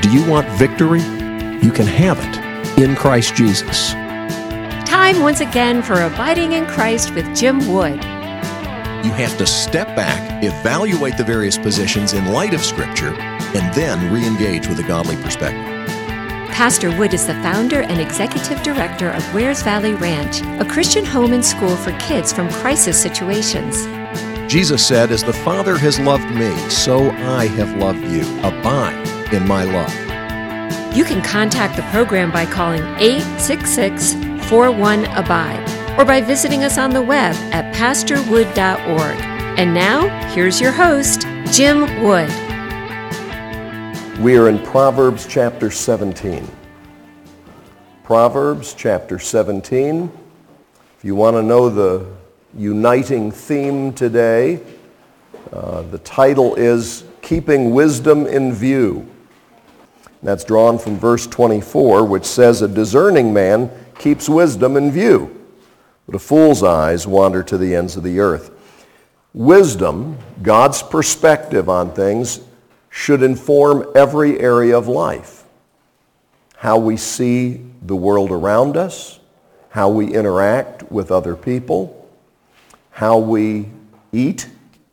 Do you want victory? You can have it in Christ Jesus. Time once again for Abiding in Christ with Jim Wood. You have to step back, evaluate the various positions in light of Scripture, and then re-engage with a godly perspective. Pastor Wood is the founder and executive director of Wares Valley Ranch, a Christian home and school for kids from crisis situations. Jesus said, "As the Father has loved me, so I have loved you. Abide in my love." You can contact the program by calling 866-41-ABIDE or by visiting us on the web at pastorwood.org. And now, here's your host, Jim Wood. We are in Proverbs chapter 17. Proverbs chapter 17. If you want to know the uniting theme today, the title is Keeping Wisdom in View. That's drawn from verse 24, which says, "A discerning man keeps wisdom in view, but a fool's eyes wander to the ends of the earth." Wisdom, God's perspective on things, should inform every area of life. How we see the world around us, how we interact with other people, how we eat,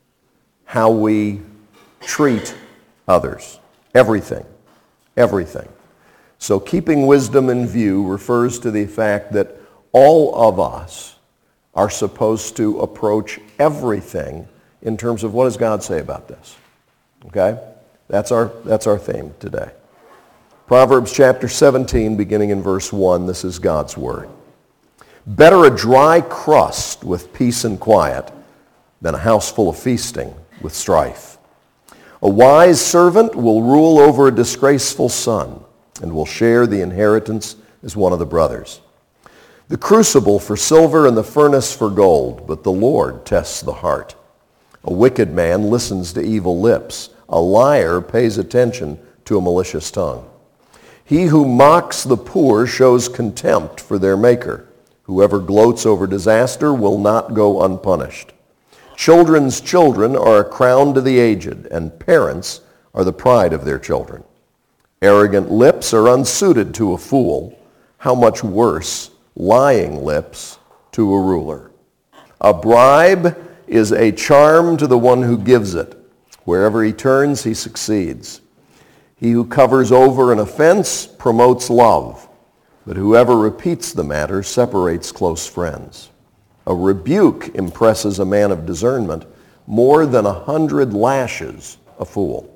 how we treat others. Everything. Everything. So keeping wisdom in view refers to the fact that all of us are supposed to approach everything in terms of what does God say about this. Okay? That's our theme today. Proverbs chapter 17, beginning in verse 1, this is God's word. "Better a dry crust with peace and quiet than a house full of feasting with strife. A wise servant will rule over a disgraceful son and will share the inheritance as one of the brothers. The crucible for silver and the furnace for gold, but the Lord tests the heart. A wicked man listens to evil lips. A liar pays attention to a malicious tongue. He who mocks the poor shows contempt for their maker. Whoever gloats over disaster will not go unpunished. Children's children are a crown to the aged, and parents are the pride of their children. Arrogant lips are unsuited to a fool. How much worse lying lips to a ruler. A bribe is a charm to the one who gives it. Wherever he turns, he succeeds. He who covers over an offense promotes love, but whoever repeats the matter separates close friends. A rebuke impresses a man of discernment more than 100 lashes a fool.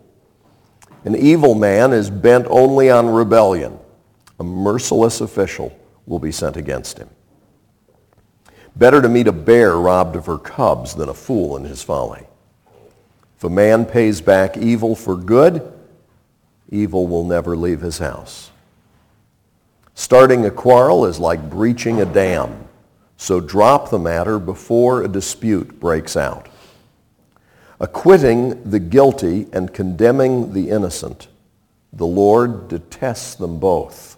An evil man is bent only on rebellion. A merciless official will be sent against him. Better to meet a bear robbed of her cubs than a fool in his folly. If a man pays back evil for good, evil will never leave his house. Starting a quarrel is like breaching a dam, so drop the matter before a dispute breaks out. Acquitting the guilty and condemning the innocent, the Lord detests them both.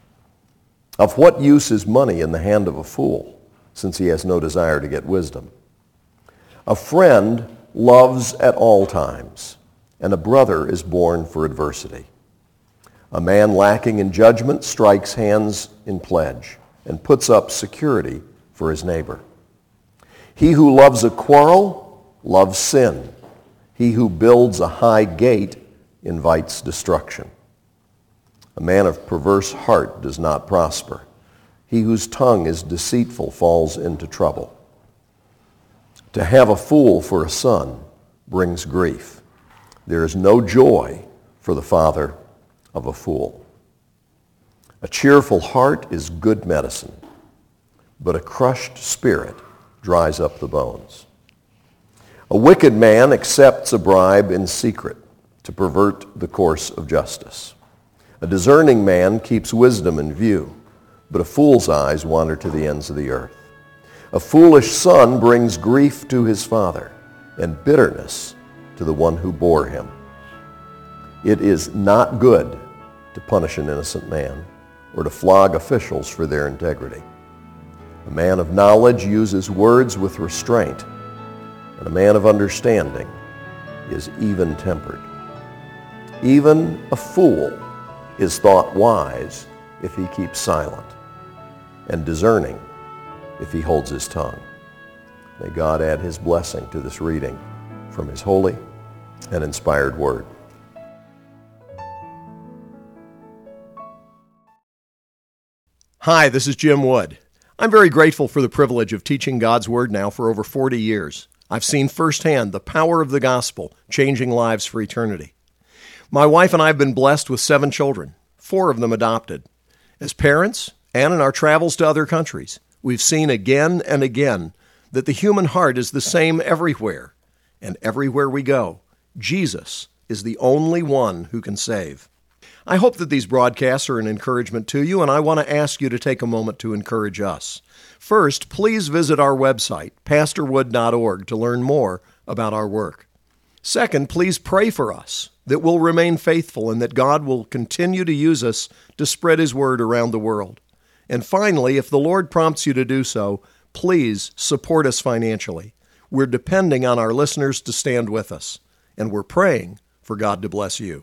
Of what use is money in the hand of a fool, since he has no desire to get wisdom? A friend loves at all times, and a brother is born for adversity. A man lacking in judgment strikes hands in pledge and puts up security for his neighbor. He who loves a quarrel loves sin. He who builds a high gate invites destruction. A man of perverse heart does not prosper. He whose tongue is deceitful falls into trouble. To have a fool for a son brings grief. There is no joy for the father of a fool. A cheerful heart is good medicine, but a crushed spirit dries up the bones. A wicked man accepts a bribe in secret to pervert the course of justice. A discerning man keeps wisdom in view, but a fool's eyes wander to the ends of the earth. A foolish son brings grief to his father, and bitterness to the one who bore him. It is not good to punish an innocent man or to flog officials for their integrity. A man of knowledge uses words with restraint, and a man of understanding is even-tempered. Even a fool is thought wise if he keeps silent, and discerning if he holds his tongue. May God add his blessing to this reading from his holy and inspired word. Hi, this is Jim Wood. I'm very grateful for the privilege of teaching God's Word now for over 40 years. I've seen firsthand the power of the gospel changing lives for eternity. My wife and I have been blessed with 7 children, 4 of them adopted. As parents, and in our travels to other countries, we've seen again and again that the human heart is the same everywhere. And everywhere we go, Jesus is the only one who can save. I hope that these broadcasts are an encouragement to you, and I want to ask you to take a moment to encourage us. First, please visit our website, pastorwood.org, to learn more about our work. Second, please pray for us, that we'll remain faithful and that God will continue to use us to spread His word around the world. And finally, if the Lord prompts you to do so, please support us financially. We're depending on our listeners to stand with us, and we're praying for God to bless you.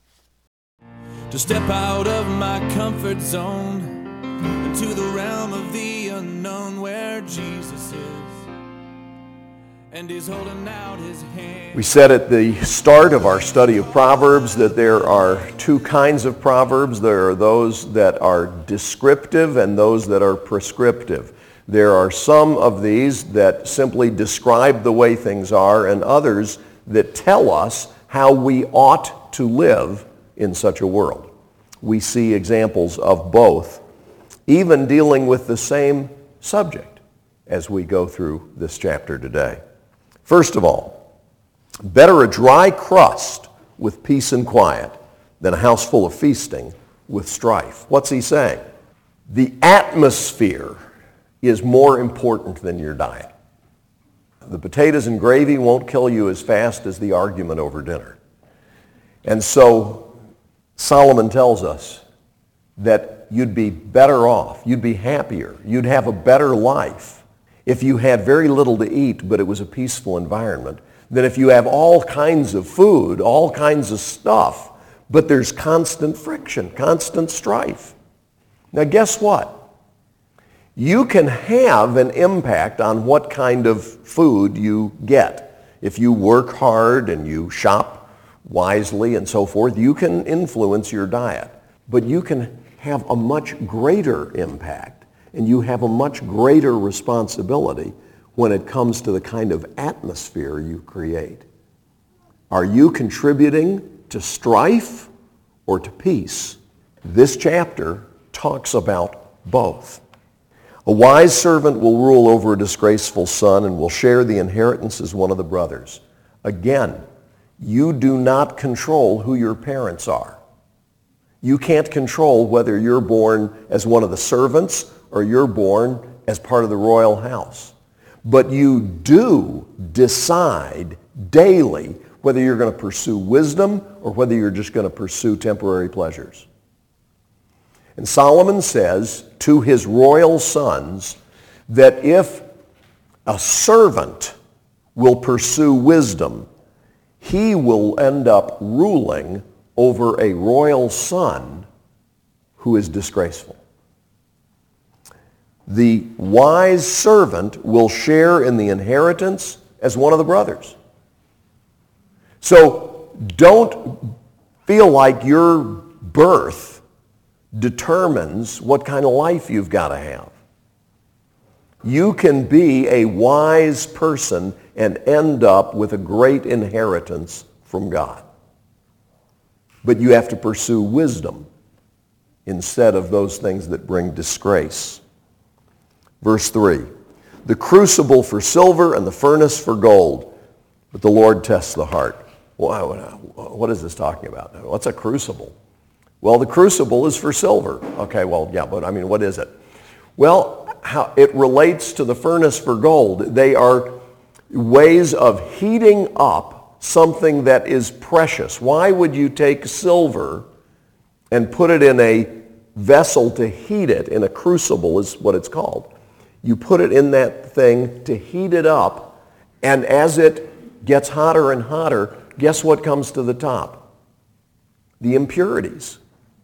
To step out of my comfort zone into the realm of the unknown where Jesus is and He's holding out His hand. We said at the start of our study of Proverbs that there are 2 kinds of Proverbs. There are those that are descriptive and those that are prescriptive. There are some of these that simply describe the way things are and others that tell us how we ought to live in such a world. We see examples of both, even dealing with the same subject as we go through this chapter today. First of all, better a dry crust with peace and quiet than a house full of feasting with strife. What's he saying? The atmosphere is more important than your diet. The potatoes and gravy won't kill you as fast as the argument over dinner. And so Solomon tells us that you'd be better off, you'd be happier, you'd have a better life if you had very little to eat, but it was a peaceful environment, than if you have all kinds of food, all kinds of stuff, but there's constant friction, constant strife. Now guess what? You can have an impact on what kind of food you get. If you work hard and you shop wisely and so forth, you can influence your diet. But you can have a much greater impact and you have a much greater responsibility when it comes to the kind of atmosphere you create. Are you contributing to strife or to peace? This chapter talks about both. A wise servant will rule over a disgraceful son and will share the inheritance as one of the brothers. Again, you do not control who your parents are. You can't control whether you're born as one of the servants or you're born as part of the royal house. But you do decide daily whether you're going to pursue wisdom or whether you're just going to pursue temporary pleasures. And Solomon says to his royal sons that if a servant will pursue wisdom, he will end up ruling over a royal son who is disgraceful. The wise servant will share in the inheritance as one of the brothers. So don't feel like your birth determines what kind of life you've got to have. You can be a wise person and end up with a great inheritance from God. But you have to pursue wisdom instead of those things that bring disgrace. Verse 3, the crucible for silver and the furnace for gold, but the Lord tests the heart. What is this talking about? What's a crucible? Well, the crucible is for silver. Okay, well, yeah, but I mean, what is it? Well, how it relates to the furnace for gold. They are ways of heating up something that is precious. Why would you take silver and put it in a vessel to heat it? In a crucible is what it's called. You put it in that thing to heat it up, and as it gets hotter and hotter, guess what comes to the top? The impurities.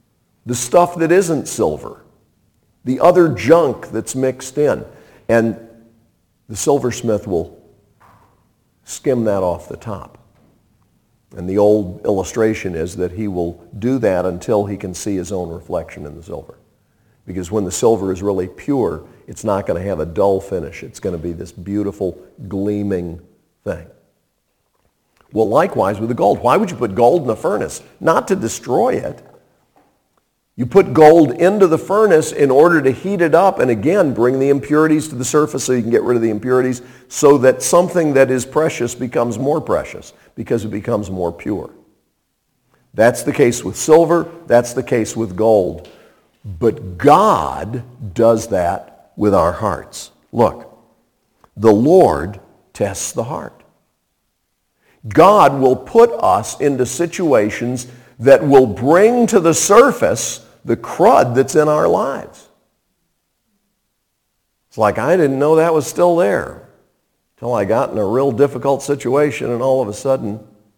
the stuff that isn't silver, the other junk that's mixed in. And the silversmith will skim that off the top. And the old illustration is that he will do that until he can see his own reflection in the silver. Because when the silver is really pure, it's not going to have a dull finish. It's going to be this beautiful, gleaming thing. Well, likewise with the gold. Why would you put gold in a furnace? Not to destroy it. You put gold into the furnace in order to heat it up and again bring the impurities to the surface so you can get rid of the impurities so that something that is precious becomes more precious because it becomes more pure. That's the case with silver. That's the case with gold. But God does that with our hearts. Look, the Lord tests the heart. God will put us into situations that will bring to the surface the crud that's in our lives. It's like I didn't know that was still there until I got in a real difficult situation and all of a sudden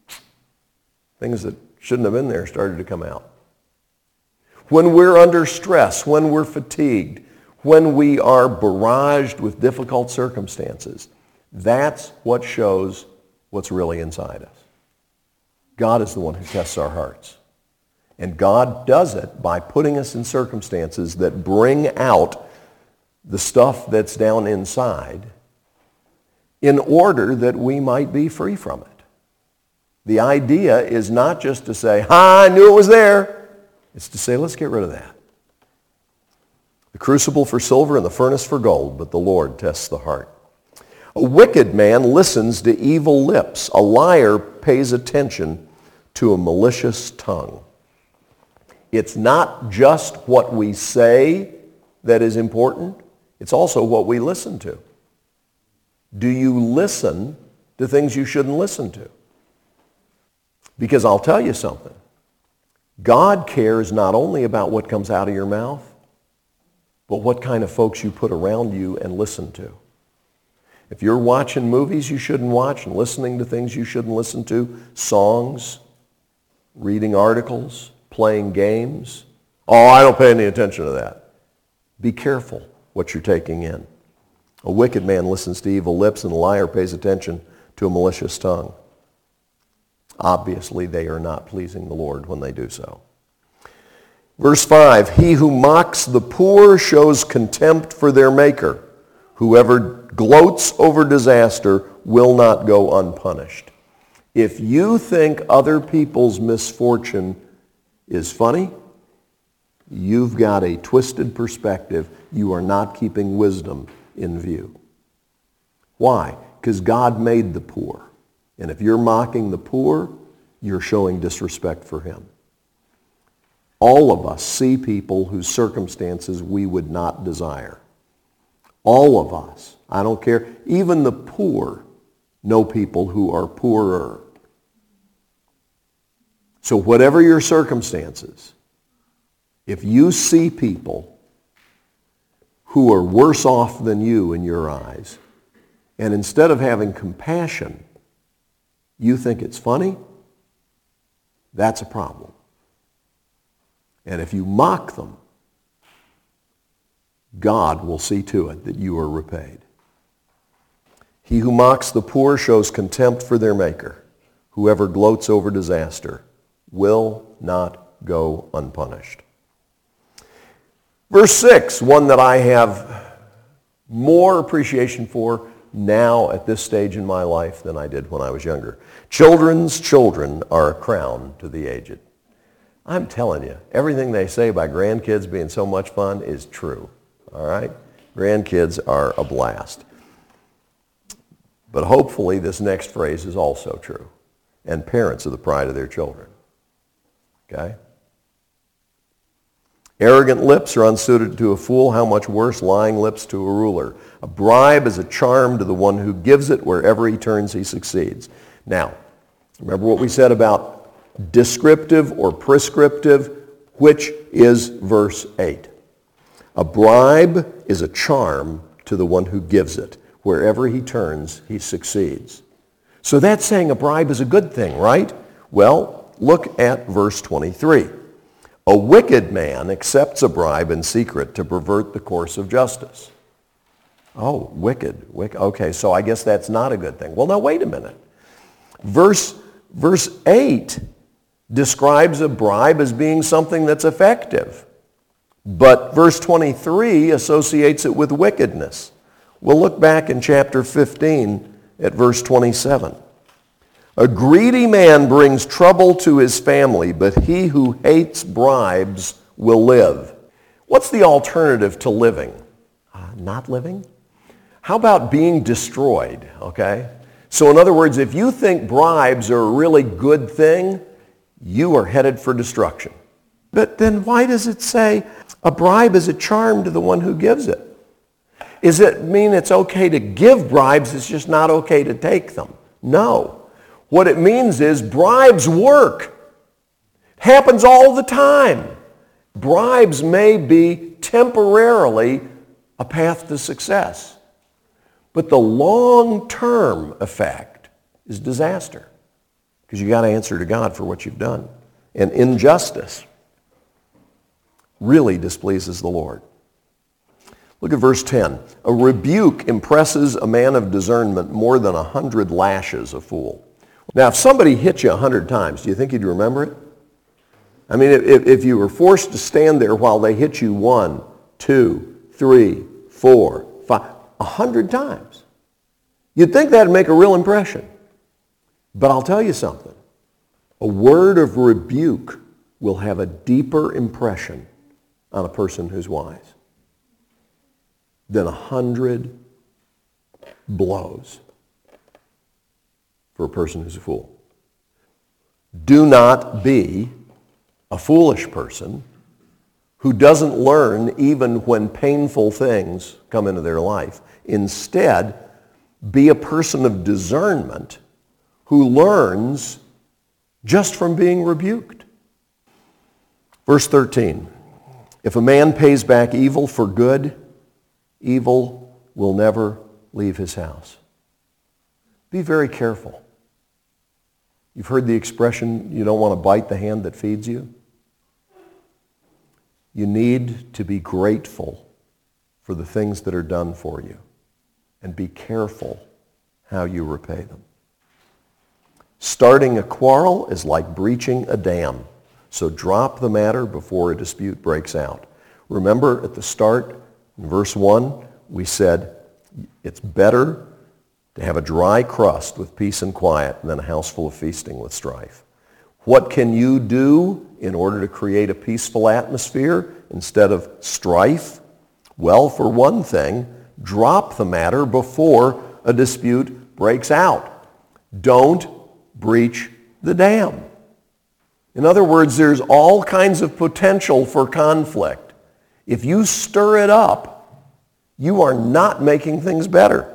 things that shouldn't have been there started to come out. When we're under stress, when we're fatigued, when we are barraged with difficult circumstances, that's what shows what's really inside us. God is the one who tests our hearts. And God does it by putting us in circumstances that bring out the stuff that's down inside in order that we might be free from it. The idea is not just to say, I knew it was there. It's to say, let's get rid of that. The crucible for silver and the furnace for gold, but the Lord tests the heart. A wicked man listens to evil lips. A liar pays attention to a malicious tongue. It's not just what we say that is important. It's also what we listen to. Do you listen to things you shouldn't listen to? Because I'll tell you something. God cares not only about what comes out of your mouth, but what kind of folks you put around you and listen to. If you're watching movies you shouldn't watch and listening to things you shouldn't listen to, songs, reading articles, playing games, I don't pay any attention to that. Be careful what you're taking in. A wicked man listens to evil lips and a liar pays attention to a malicious tongue. Obviously, they are not pleasing the Lord when they do so. Verse 5, he who mocks the poor shows contempt for their maker. Whoever gloats over disaster will not go unpunished. If you think other people's misfortune is funny, you've got a twisted perspective. You are not keeping wisdom in view. Why? Because God made the poor. And if you're mocking the poor, you're showing disrespect for him. All of us see people whose circumstances we would not desire. All of us. I don't care. Even the poor know people who are poorer. So whatever your circumstances, if you see people who are worse off than you in your eyes, and instead of having compassion, you think it's funny, that's a problem. And if you mock them, God will see to it that you are repaid. He who mocks the poor shows contempt for their maker. Whoever gloats over disaster will not go unpunished. Verse 6, one that I have more appreciation for now at this stage in my life than I did when I was younger. Children's children are a crown to the aged. I'm telling you, everything they say about grandkids being so much fun is true. All right? Grandkids are a blast. But hopefully this next phrase is also true. And parents are the pride of their children. Okay? Arrogant lips are unsuited to a fool. How much worse lying lips to a ruler. A bribe is a charm to the one who gives it. Wherever he turns, he succeeds. Now, remember what we said about descriptive or prescriptive, which is verse 8. A bribe is a charm to the one who gives it. Wherever he turns, he succeeds. So that's saying a bribe is a good thing, right? Well, look at verse 23. A wicked man accepts a bribe in secret to pervert the course of justice. Oh, wicked. Okay, so I guess that's not a good thing. Well, now wait a minute. Verse 8 describes a bribe as being something that's effective. But verse 23 associates it with wickedness. We'll look back in chapter 15 at verse 27. A greedy man brings trouble to his family, but he who hates bribes will live. What's the alternative to living? Not living? How about being destroyed, okay? So in other words, if you think bribes are a really good thing, you are headed for destruction. But then why does it say a bribe is a charm to the one who gives it? Does it mean it's okay to give bribes, it's just not okay to take them? No. What it means is bribes work. It happens all the time. Bribes may be temporarily a path to success, but the long-term effect is disaster because you got to answer to God for what you've done. And injustice really displeases the Lord. Look at verse 10. A rebuke impresses a man of discernment more than 100 lashes a fool. Now, if somebody hit you 100 times, do you think you'd remember it? I mean, if you were forced to stand there while they hit you 1, 2, 3, 4, 5, 100 times, you'd think that'd make a real impression. But I'll tell you something. A word of rebuke will have a deeper impression on a person who's wise than 100 blows for a person who's a fool. Do not be a foolish person who doesn't learn even when painful things come into their life. Instead, be a person of discernment who learns just from being rebuked. Verse 13, if a man pays back evil for good, evil will never leave his house. Be very careful. You've heard the expression, you don't want to bite the hand that feeds you. You need to be grateful for the things that are done for you and be careful how you repay them. Starting a quarrel is like breaching a dam, so drop the matter before a dispute breaks out. Remember at the start, in verse 1, we said it's better to have a dry crust with peace and quiet than a house full of feasting with strife. What can you do in order to create a peaceful atmosphere instead of strife? Well, for one thing, drop the matter before a dispute breaks out. Don't breach the dam. In other words, there's all kinds of potential for conflict. If you stir it up, you are not making things better.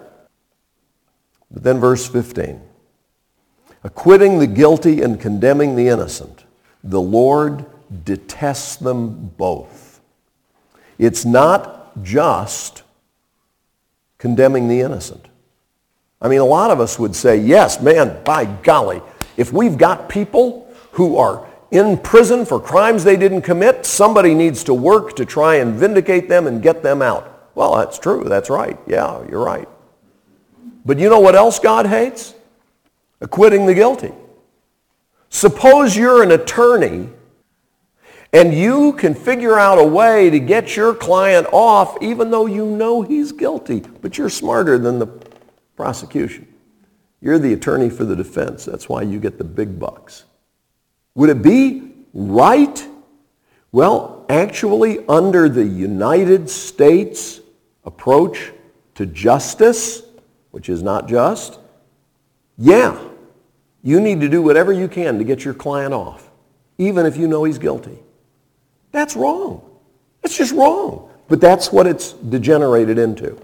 But then verse 15, acquitting the guilty and condemning the innocent, the Lord detests them both. It's not just condemning the innocent. I mean, a lot of us would say, yes, man, by golly, if we've got people who are in prison for crimes they didn't commit, somebody needs to work to try and vindicate them and get them out. Well, that's true. That's right. Yeah, you're right. But you know what else God hates? Acquitting the guilty. Suppose you're an attorney and you can figure out a way to get your client off even though you know he's guilty, but you're smarter than the prosecution. You're the attorney for the defense. That's why you get the big bucks. Would it be right? Well, actually, under the United States approach to justice, which is not just, yeah, you need to do whatever you can to get your client off, even if you know he's guilty. That's wrong. It's just wrong. But that's what it's degenerated into.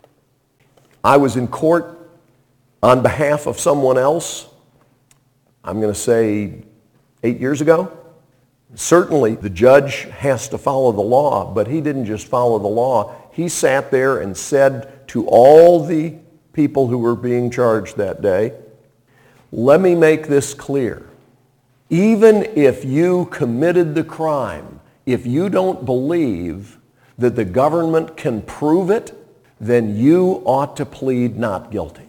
I was in court on behalf of someone else, I'm going to say 8 years ago. Certainly the judge has to follow the law, but he didn't just follow the law. He sat there and said to all the people who were being charged that day, let me make this clear. Even if you committed the crime, if you don't believe that the government can prove it, then you ought to plead not guilty.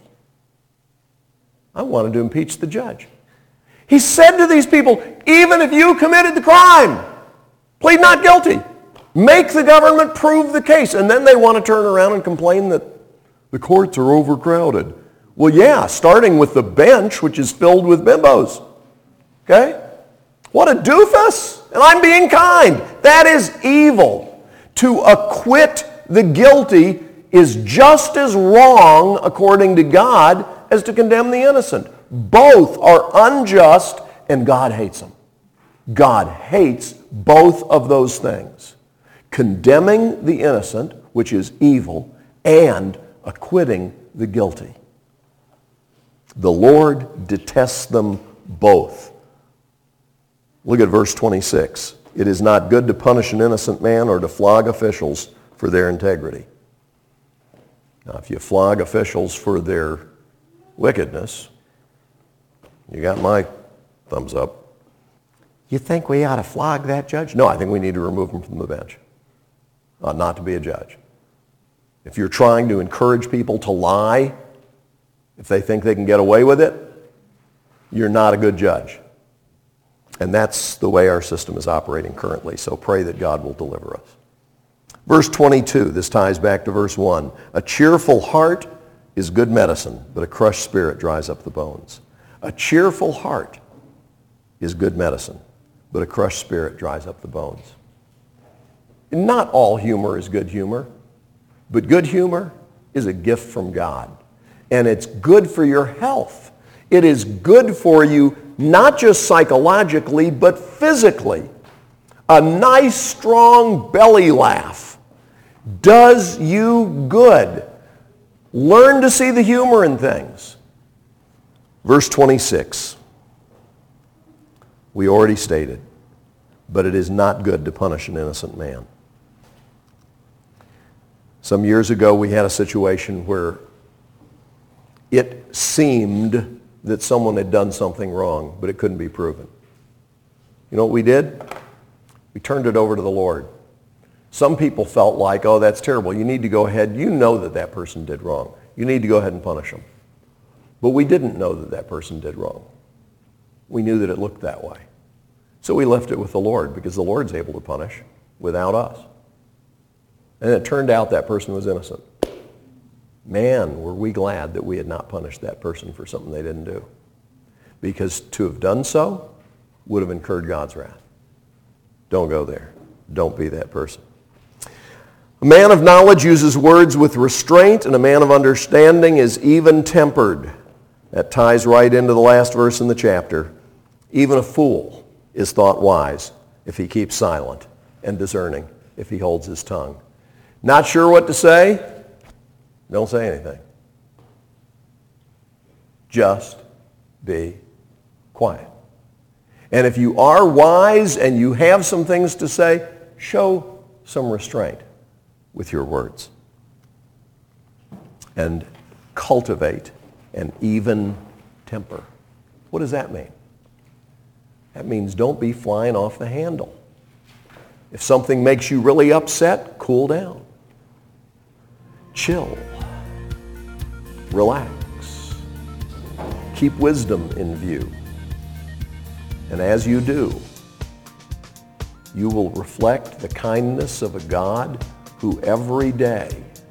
I wanted to impeach the judge. He said to these people, even if you committed the crime, plead not guilty. Make the government prove the case. And then they want to turn around and complain that the courts are overcrowded. Well, yeah, starting with the bench, which is filled with bimbos. Okay? What a doofus! And I'm being kind. That is evil. To acquit the guilty is just as wrong, according to God, as to condemn the innocent. Both are unjust, and God hates them. God hates both of those things. Condemning the innocent, which is evil, and acquitting the guilty. The Lord detests them both. Look at verse 26. It is not good to punish an innocent man or to flog officials for their integrity. Now, if you flog officials for their wickedness, you got my thumbs up. You think we ought to flog that judge? No, I think we need to remove him from the bench. Not to be a judge. If you're trying to encourage people to lie, if they think they can get away with it, you're not a good judge. And that's the way our system is operating currently, so pray that God will deliver us. Verse 22, this ties back to verse 1. A cheerful heart is good medicine, but a crushed spirit dries up the bones. A cheerful heart is good medicine, but a crushed spirit dries up the bones. Not all humor is good humor, but good humor is a gift from God. And it's good for your health. It is good for you not just psychologically, but physically. A nice, strong belly laugh does you good. Learn to see the humor in things. Verse 26. We already stated, but it is not good to punish an innocent man. Some years ago, we had a situation where it seemed that someone had done something wrong, but it couldn't be proven. You know what we did? We turned it over to the Lord. Some people felt like, oh, that's terrible. You need to go ahead. You know that that person did wrong. You need to go ahead and punish them. But we didn't know that that person did wrong. We knew that it looked that way. So we left it with the Lord because the Lord's able to punish without us. And it turned out that person was innocent. Man, were we glad that we had not punished that person for something they didn't do. Because to have done so would have incurred God's wrath. Don't go there. Don't be that person. A man of knowledge uses words with restraint, and a man of understanding is even-tempered. That ties right into the last verse in the chapter. Even a fool is thought wise if he keeps silent, and discerning if he holds his tongue. Not sure what to say? Don't say anything. Just be quiet. And if you are wise and you have some things to say, show some restraint with your words. And cultivate an even temper. What does that mean? That means don't be flying off the handle. If something makes you really upset, cool down. Chill. Relax. Keep wisdom in view. And as you do, you will reflect the kindness of a God who every day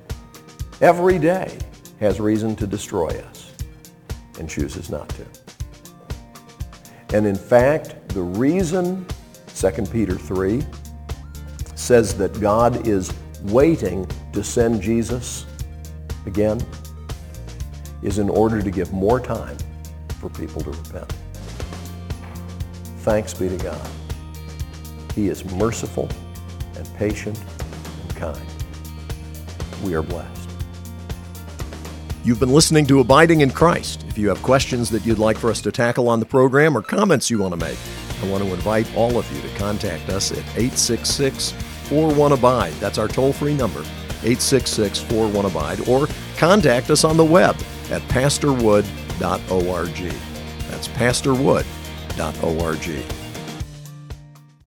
has reason to destroy us and chooses not to. And in fact, the reason 2 Peter 3 says that God is waiting to send Jesus again is in order to give more time for people to repent. Thanks be to God. He is merciful and patient and kind. We are blessed. You've been listening to Abiding in Christ. If you have questions that you'd like for us to tackle on the program or comments you want to make, I want to invite all of you to contact us at 866-41-ABIDE. That's our toll-free number, 866-41-ABIDE, or contact us on the web at pastorwood.org. That's pastorwood.org. www.ccc.org.